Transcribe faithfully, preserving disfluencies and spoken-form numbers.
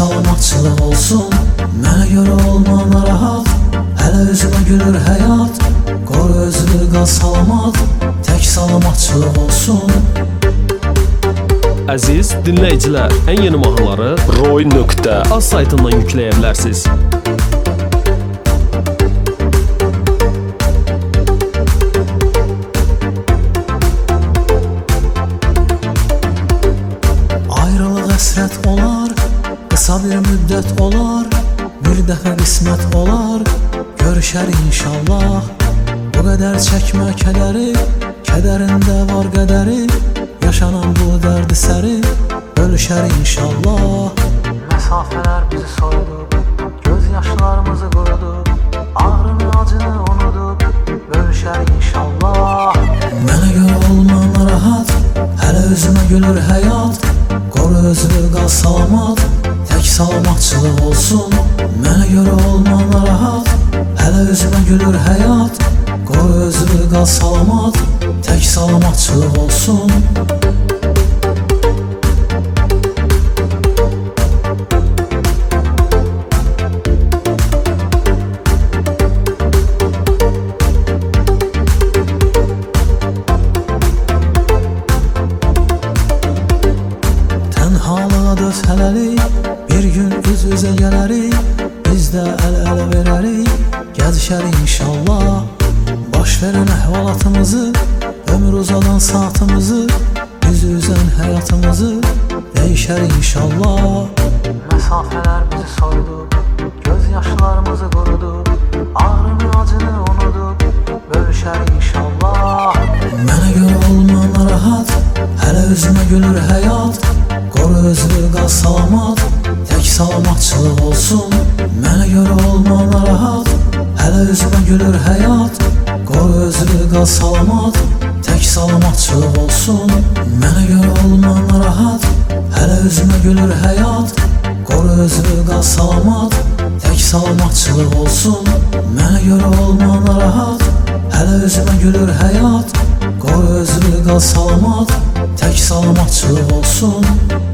salamatçılıq olsun. Mənə görə olma narahat, hələ üzümə gülür həyat. Qoru özünü qal salamat, tək salamatçılıq olsun. Əziz dinləyicilər, ən yeni mahnıları roy nöqtə az saytından yükləyə bilərsiniz. Ayrılıq əsrət olar, qısa bir müddət olar, bir dəfə qismət olar, görüşər inşallah. Bu qədər çəkmə kədəri, kədərində var qədəri, yaşanan bu dərdi səri, bölüşər inşallah. Məsafələr bizi soydu, göz yaşlarımızı qurudu, ağrını acını unudub, bölüşər inşallah. Mənə görə olma narahat, hələ üzümə gülür həyat. Qoru özünü qal salamat, tək salamatçılıq olsun. Mənə görə olma narahat, hələ üzümə gülür həyat. Qoru özünü qal salamat, tək salamatçılıq olsun. Tənhalığa döz hələlik, bir gün üz-üzə gələrik, biz də əl-ələ verərik, gəzişər inşallah. Baş verən əhvalatımızı, ömür uzadan saatımızı, üzü üzən həyatımızı dəyişər inşallah. Məsafələr bizi soydu, göz yaşlarımızı qurudu, ağrını acını unudub, bölüşər inşallah. Mənə görə olma narahat, hələ üzümə gülür həyat. Qoru özünü qal salamat, tək salamatçılıq olsun. Mənə görə olma narahat, hələ üzümə gülür həyat. Qoru özünü qal salamat, tək salamatçılıq olsun. Mənə görə olma narahat, hələ üzümə gülür həyat. Qoru özünü qal salamat, tək salamatçılıq olsun. Mənə görə olma narahat, hələ üzümə gülür həyat. Qoru özünü qal salamat, tək salamatçılıq olsun.